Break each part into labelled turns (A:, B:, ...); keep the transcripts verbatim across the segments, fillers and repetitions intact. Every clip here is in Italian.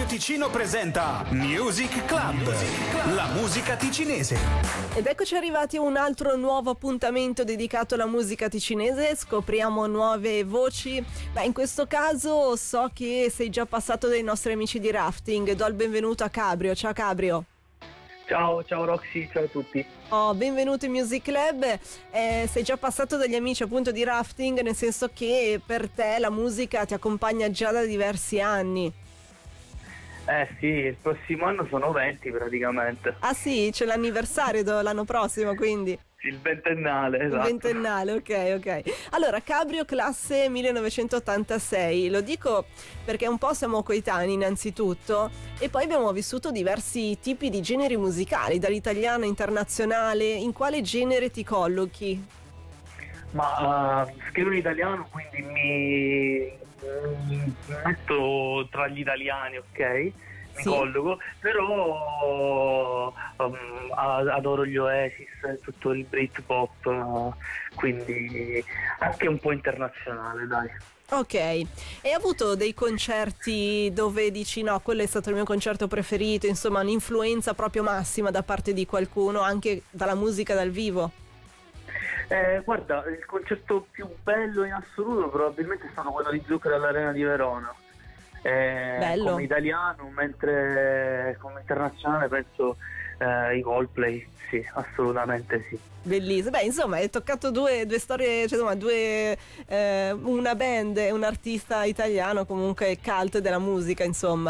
A: Ticino presenta Music Club, Music Club, la musica ticinese.
B: Ed eccoci arrivati a un altro nuovo appuntamento dedicato alla musica ticinese. Scopriamo nuove voci. Beh, in questo caso so che sei già passato dai nostri amici di rafting. Do il benvenuto a Cabrio. Ciao Cabrio.
C: Ciao, ciao Roxy, ciao a tutti.
B: Oh, benvenuto in Music Club. Eh, sei già passato dagli amici appunto di rafting, nel senso che per te la musica ti accompagna già da diversi anni.
C: Eh sì, il prossimo anno sono venti praticamente.
B: Ah sì, c'è l'anniversario l'anno prossimo, quindi.
C: Il ventennale, esatto.
B: Il ventennale, ok, ok. Allora, Cabrio classe millenovecentottantasei, lo dico perché un po' siamo coetanei innanzitutto e poi abbiamo vissuto diversi tipi di generi musicali, dall'italiano internazionale. In quale genere ti collochi?
C: Ma uh, scrivo in italiano, quindi mi, mi metto tra gli italiani, ok? Mi
B: sì.
C: colloco, però um, adoro gli Oasis, tutto il Britpop, uh, quindi anche un po' internazionale, dai.
B: Ok, hai avuto dei concerti dove dici no, quello è stato il mio concerto preferito, insomma un'influenza proprio massima da parte di qualcuno, anche dalla musica dal vivo?
C: Eh, guarda, il concerto più bello in assoluto probabilmente è stato quello di Zucchero all'Arena di Verona. Eh, come italiano, mentre come internazionale penso eh, i Coldplay, sì, assolutamente sì.
B: Bellissimo, beh insomma hai toccato due, due storie, cioè insomma due, eh, una band e un artista italiano comunque cult della musica, insomma.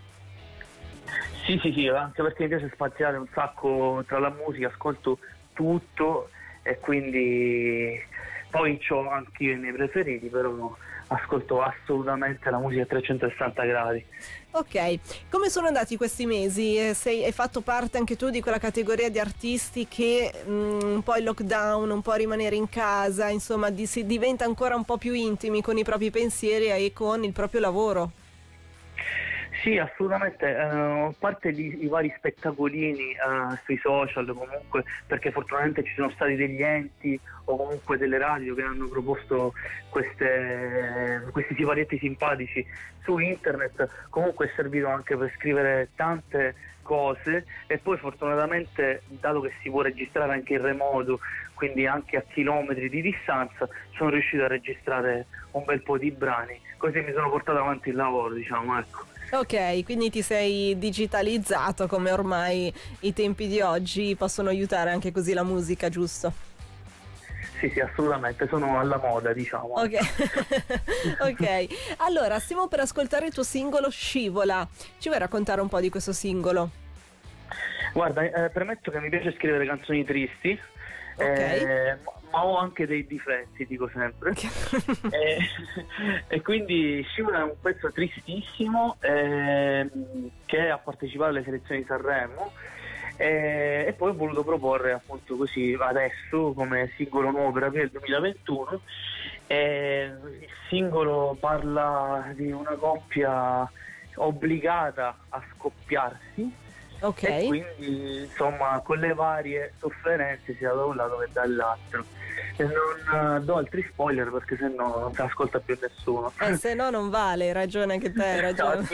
C: Sì sì sì, anche perché mi piace spaziare un sacco tra la musica, ascolto tutto e quindi poi ho anche io i miei preferiti, però ascolto assolutamente la musica a trecentosessanta gradi.
B: Ok, come sono andati questi mesi? Eh, sei, hai fatto parte anche tu di quella categoria di artisti che mh, un po' il lockdown, un po' rimanere in casa, insomma di, si diventa ancora un po' più intimi con i propri pensieri e con il proprio lavoro?
C: Sì, assolutamente, uh, a parte gli, i vari spettacolini uh, sui social comunque, perché fortunatamente ci sono stati degli enti o comunque delle radio che hanno proposto queste, questi siparietti simpatici su internet, comunque è servito anche per scrivere tante cose e poi fortunatamente, dato che si può registrare anche in remoto, quindi anche a chilometri di distanza, sono riuscito a registrare un bel po' di brani, così mi sono portato avanti il lavoro, diciamo, ecco.
B: Ok, quindi ti sei digitalizzato, come ormai i tempi di oggi possono aiutare anche così la musica, giusto?
C: Sì, sì, assolutamente, sono alla moda, diciamo.
B: Ok, ok. Allora, stiamo per ascoltare il tuo singolo Scivola. Ci vuoi raccontare un po' di questo singolo?
C: Guarda, eh, premetto che mi piace scrivere canzoni tristi,
B: okay.
C: eh, ma ho anche dei difetti, dico sempre. e, e quindi Scivola è un pezzo tristissimo eh, che ha partecipato alle selezioni di Sanremo. E, e poi ho voluto proporre appunto così adesso come singolo nuovo per aprile duemilaventuno. E il singolo parla di una coppia obbligata a scoppiarsi,
B: okay.
C: E quindi insomma con le varie sofferenze sia da un lato che dall'altro. E non uh, do altri spoiler perché sennò non si ascolta più nessuno.
B: Eh, se no non vale, hai ragione anche te, hai ragione.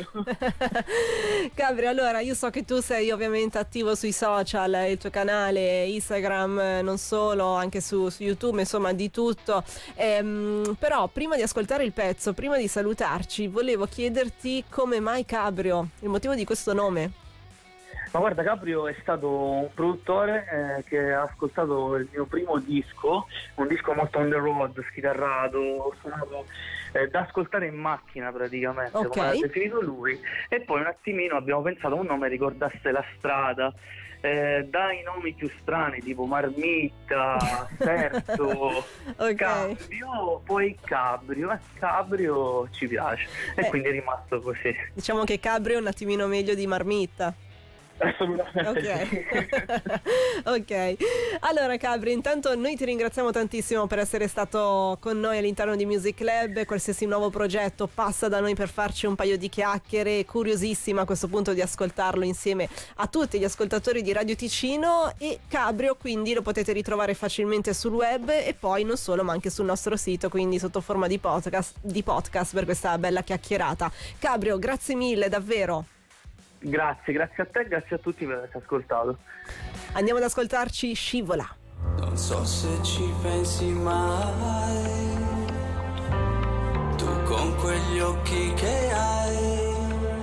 B: Cabri, allora io so che tu sei ovviamente attivo sui social, il tuo canale Instagram, non solo, anche su, su YouTube, insomma di tutto. Ehm, però prima di ascoltare il pezzo, prima di salutarci, volevo chiederti come mai Cabrio, il motivo di questo nome.
C: Ma guarda, Cabrio è stato un produttore eh, che ha ascoltato il mio primo disco, un disco molto on the road, schitarrato, suonato eh, da ascoltare in macchina praticamente,
B: okay.
C: Come l'ha definito lui, e poi un attimino abbiamo pensato a un nome che ricordasse la strada, eh, dai nomi più strani tipo Marmitta, Serto,
B: okay.
C: Cambio, poi Cabrio, e Cabrio ci piace e
B: eh,
C: quindi è rimasto così.
B: Diciamo che Cabrio è un attimino meglio di Marmitta.
C: Assolutamente.
B: Ok. Ok. Allora Cabri, intanto noi ti ringraziamo tantissimo per essere stato con noi all'interno di Music Club. Qualsiasi nuovo progetto passa da noi per farci un paio di chiacchiere, curiosissima a questo punto di ascoltarlo insieme a tutti gli ascoltatori di Radio Ticino. E Cabrio quindi lo potete ritrovare facilmente sul web e poi non solo ma anche sul nostro sito, quindi sotto forma di podcast, di podcast per questa bella chiacchierata. Cabrio, grazie mille davvero.
C: Grazie, grazie a te, grazie a tutti per averci ascoltato.
B: Andiamo ad ascoltarci Scivola.
D: Non so se ci pensi mai, tu con quegli occhi che hai,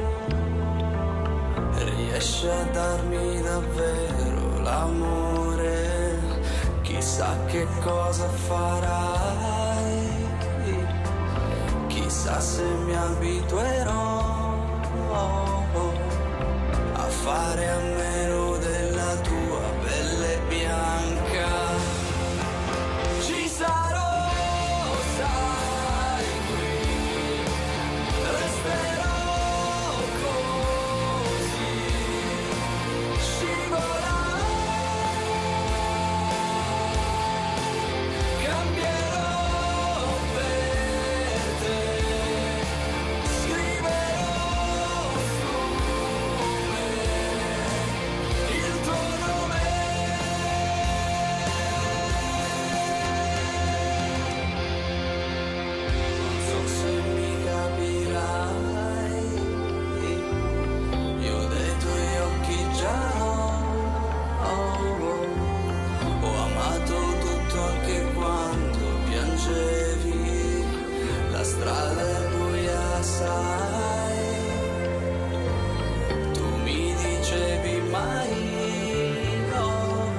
D: riesci a darmi davvero l'amore, chissà che cosa farai, chissà se mi abituerò a fare a meno della tua pelle bianca. Ci sarò, sai, qui resterò così, scivolerò, cambierò per te, scriverò su me il tuo nome. Non so se mi capirai, io dei tuoi occhi già ho, ho amato tutto anche quando piangevi, la strada è buia, sai, tu mi dicevi mai no,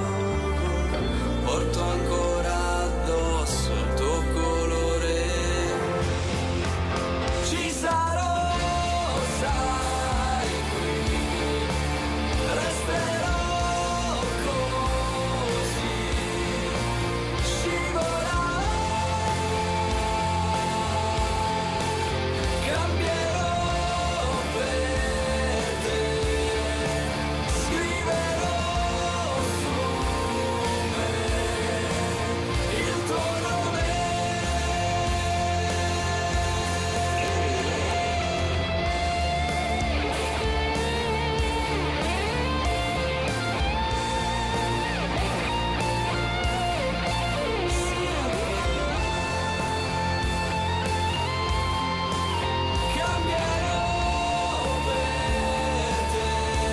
D: porto ancora addosso il tuo colore. Ci sarò, sai, qui resterò così, scivolerò, cambierò per te, scriverò su me il tuo nome. Cambierò per te,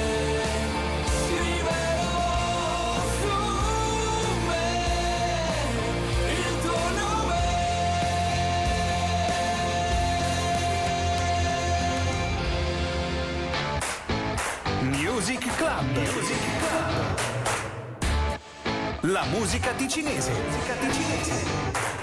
D: scriverò su me il tuo nome.
A: Music Club. Music Club. La musica ticinese. Musica ticinese.